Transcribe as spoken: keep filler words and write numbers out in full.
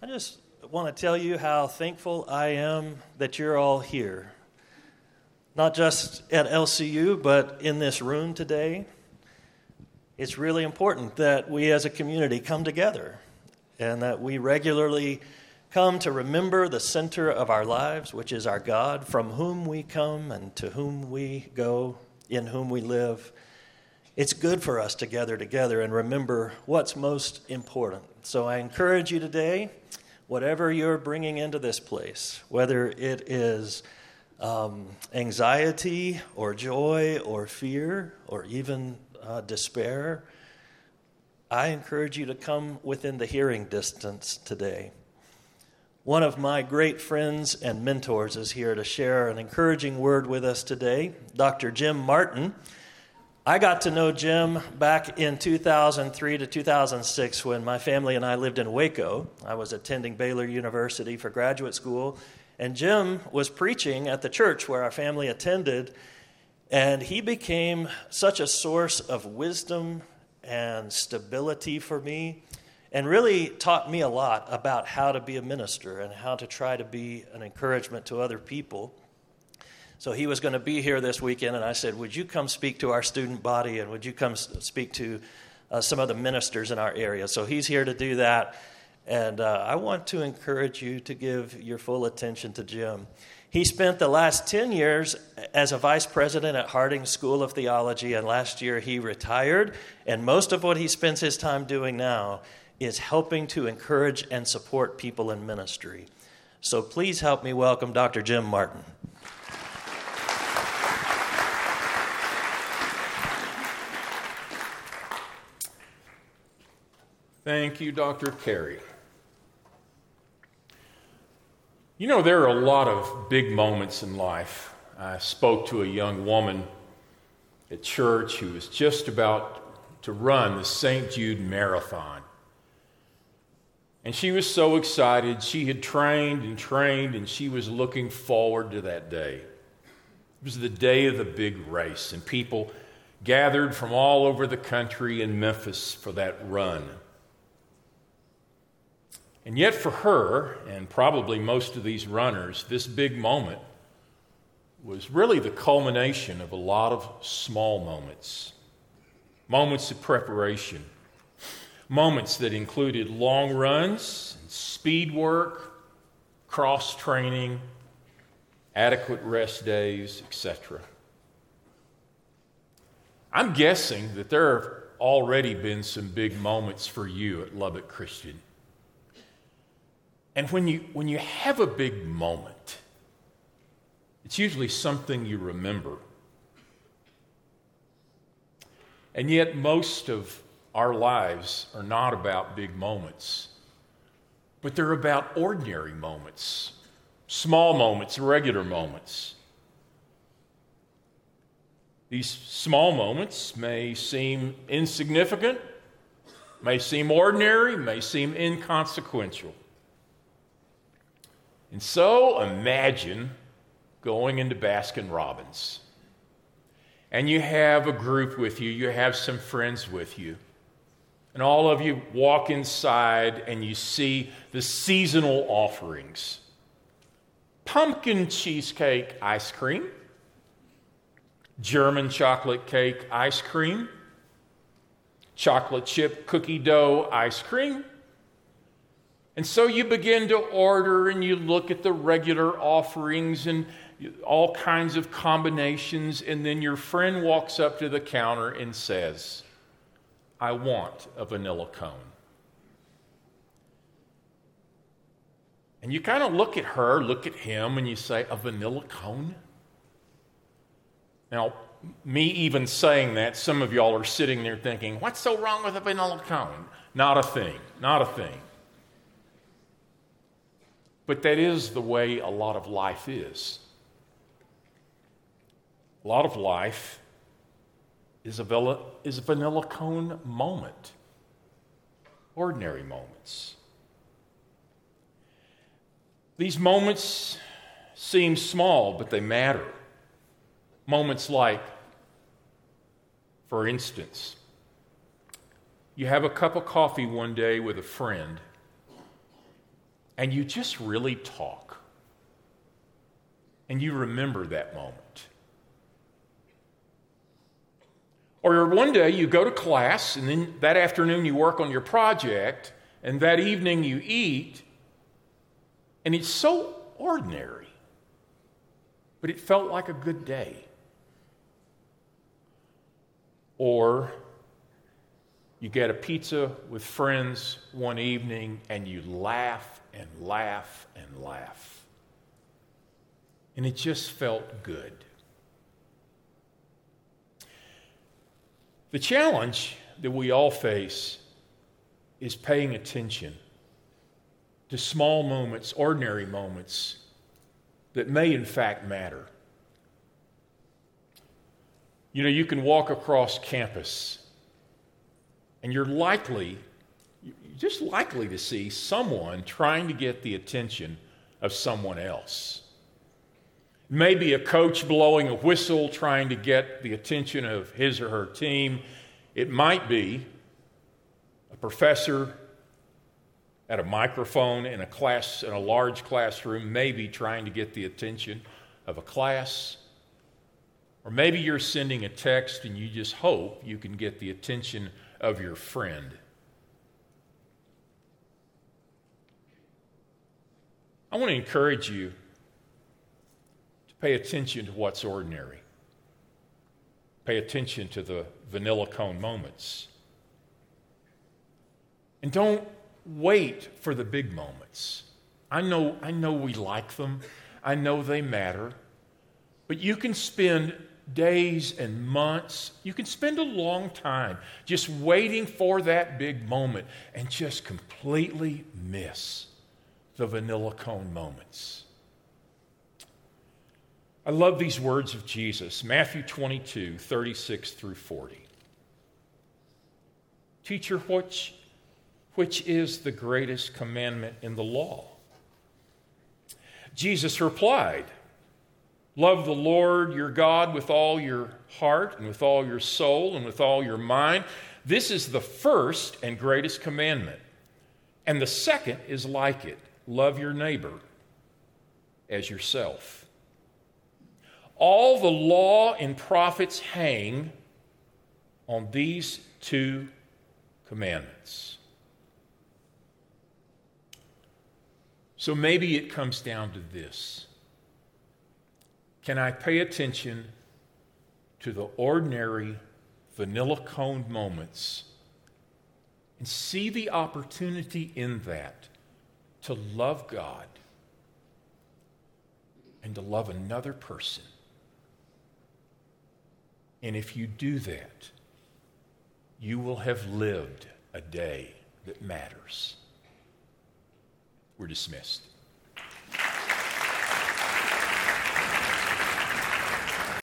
I just want to tell you how thankful I am that you're all here. Not just at L C U, but in this room today. It's really important that we as a community come together and that we regularly come to remember the center of our lives, which is our God, from whom we come and to whom we go, in whom we live. It's good for us to gather together and remember what's most important. So I encourage you today, whatever you're bringing into this place, whether it is um, anxiety or joy or fear or even uh, despair, I encourage you to come within the hearing distance today. One of my great friends and mentors is here to share an encouraging word with us today, Doctor Jim Martin. I got to know Jim back in two thousand three to two thousand six when my family and I lived in Waco. I was attending Baylor University for graduate school, and Jim was preaching at the church where our family attended, and he became such a source of wisdom and stability for me, and really taught me a lot about how to be a minister and how to try to be an encouragement to other people. So he was going to be here this weekend, and I said, would you come speak to our student body, and would you come speak to uh, some of the ministers in our area? So he's here to do that, and uh, I want to encourage you to give your full attention to Jim. He spent the last ten years as a vice president at Harding School of Theology, and last year he retired, and most of what he spends his time doing now is helping to encourage and support people in ministry. So please help me welcome Doctor Jim Martin. Thank you, Doctor Carey. You know, there are a lot of big moments in life. I spoke to a young woman at church who was just about to run the Saint Jude Marathon. And she was so excited. She had trained and trained, and she was looking forward to that day. It was the day of the big race, and people gathered from all over the country in Memphis for that run. And yet for her, and probably most of these runners, this big moment was really the culmination of a lot of small moments. Moments of preparation. Moments that included long runs, speed work, cross-training, adequate rest days, et cetera. I'm guessing that there have already been some big moments for you at Lubbock Christian. And when you when you have a big moment, it's usually something you remember. And yet most of our lives are not about big moments, but they're about ordinary moments, small moments, regular moments. These small moments may seem insignificant, may seem ordinary, may seem inconsequential. And so imagine going into Baskin-Robbins, and you have a group with you, you have some friends with you, and all of you walk inside and you see the seasonal offerings. Pumpkin cheesecake ice cream, German chocolate cake ice cream, chocolate chip cookie dough ice cream. And so you begin to order and you look at the regular offerings and all kinds of combinations, and then your friend walks up to the counter and says, I want a vanilla cone. And you kind of look at her, look at him, and you say, a vanilla cone? Now, me even saying that, some of y'all are sitting there thinking, what's so wrong with a vanilla cone? Not a thing, not a thing. But that is the way a lot of life is. A lot of life is a vanilla, is a vanilla cone moment. Ordinary moments. These moments seem small, but they matter. Moments like, for instance, you have a cup of coffee one day with a friend, and you just really talk. And you remember that moment. Or one day you go to class, and then that afternoon you work on your project, and that evening you eat, and it's so ordinary, but it felt like a good day. Or you get a pizza with friends one evening, and you laugh and laugh and laugh. And it just felt good. The challenge that we all face is paying attention to small moments, ordinary moments that may in fact matter. You know, you can walk across campus and you're likely, you're just likely to see someone trying to get the attention of someone else. Maybe a coach blowing a whistle trying to get the attention of his or her team. It might be a professor at a microphone in a class, in a large classroom, maybe trying to get the attention of a class. Or maybe you're sending a text and you just hope you can get the attention of your friend. I want to encourage you pay attention to what's ordinary. Pay attention to the vanilla cone moments. And don't wait for the big moments. I know, I know we like them. I know they matter. But you can spend days and months, you can spend a long time just waiting for that big moment and just completely miss the vanilla cone moments. I love these words of Jesus, Matthew twenty-two, thirty-six through forty. Teacher, which, which is the greatest commandment in the law? Jesus replied, love the Lord your God with all your heart and with all your soul and with all your mind. This is the first and greatest commandment. And the second is like it. Love your neighbor as yourself. All the law and prophets hang on these two commandments. So maybe it comes down to this. Can I pay attention to the ordinary vanilla cone moments and see the opportunity in that to love God and to love another person? And if you do that, you will have lived a day that matters. We're dismissed.